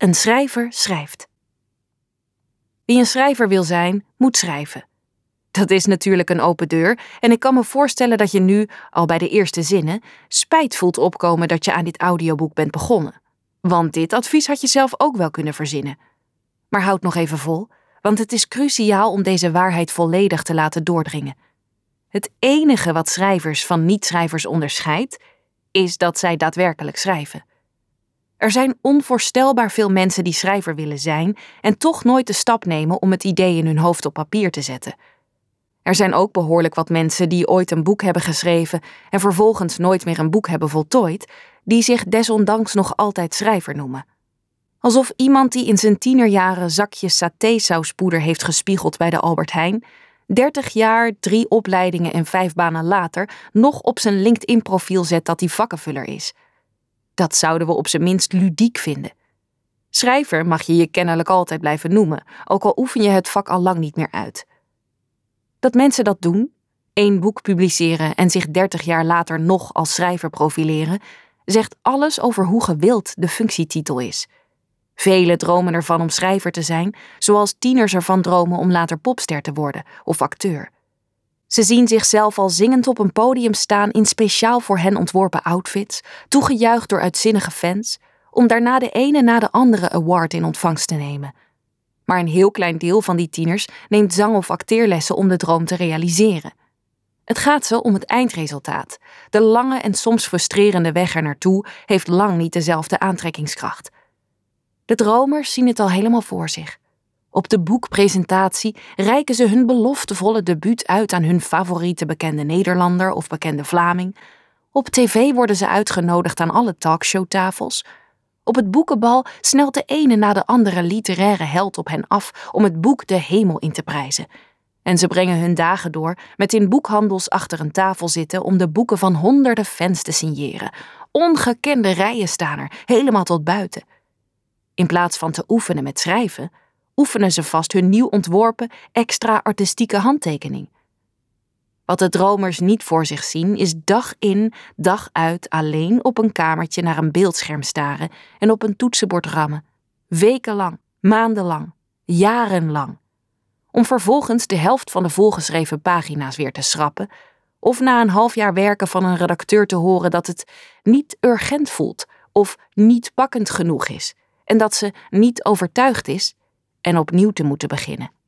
Een schrijver schrijft. Wie een schrijver wil zijn, moet schrijven. Dat is natuurlijk een open deur en ik kan me voorstellen dat je nu, al bij de eerste zinnen, spijt voelt opkomen dat je aan dit audioboek bent begonnen. Want dit advies had je zelf ook wel kunnen verzinnen. Maar houd nog even vol, want het is cruciaal om deze waarheid volledig te laten doordringen. Het enige wat schrijvers van niet-schrijvers onderscheidt, is dat zij daadwerkelijk schrijven. Er zijn onvoorstelbaar veel mensen die schrijver willen zijn en toch nooit de stap nemen om het idee in hun hoofd op papier te zetten. Er zijn ook behoorlijk wat mensen die ooit een boek hebben geschreven en vervolgens nooit meer een boek hebben voltooid, die zich desondanks nog altijd schrijver noemen. Alsof iemand die in zijn tienerjaren zakjes satésauspoeder heeft gespiegeld bij de Albert Heijn, 30 jaar, 3 opleidingen en 5 banen later nog op zijn LinkedIn-profiel zet dat hij vakkenvuller is. Dat zouden we op zijn minst ludiek vinden. Schrijver mag je je kennelijk altijd blijven noemen, ook al oefen je het vak al lang niet meer uit. Dat mensen dat doen, 1 boek publiceren en zich 30 jaar later nog als schrijver profileren, zegt alles over hoe gewild de functietitel is. Velen dromen ervan om schrijver te zijn, zoals tieners ervan dromen om later popster te worden of acteur. Ze zien zichzelf al zingend op een podium staan in speciaal voor hen ontworpen outfits, toegejuicht door uitzinnige fans, om daarna de ene na de andere award in ontvangst te nemen. Maar een heel klein deel van die tieners neemt zang- of acteerlessen om de droom te realiseren. Het gaat ze om het eindresultaat. De lange en soms frustrerende weg er naartoe heeft lang niet dezelfde aantrekkingskracht. De dromers zien het al helemaal voor zich. Op de boekpresentatie reiken ze hun beloftevolle debuut uit aan hun favoriete bekende Nederlander of bekende Vlaming. Op tv worden ze uitgenodigd aan alle talkshowtafels. Op het boekenbal snelt de ene na de andere literaire held op hen af om het boek de hemel in te prijzen. En ze brengen hun dagen door met in boekhandels achter een tafel zitten om de boeken van honderden fans te signeren. Ongekende rijen staan er, helemaal tot buiten. In plaats van te oefenen met schrijven, oefenen ze vast hun nieuw ontworpen, extra artistieke handtekening. Wat de dromers niet voor zich zien, is dag in, dag uit alleen op een kamertje naar een beeldscherm staren en op een toetsenbord rammen. Wekenlang, maandenlang, jarenlang. Om vervolgens de helft van de volgeschreven pagina's weer te schrappen, of na een half jaar werken van een redacteur te horen dat het niet urgent voelt of niet pakkend genoeg is en dat ze niet overtuigd is en opnieuw te moeten beginnen.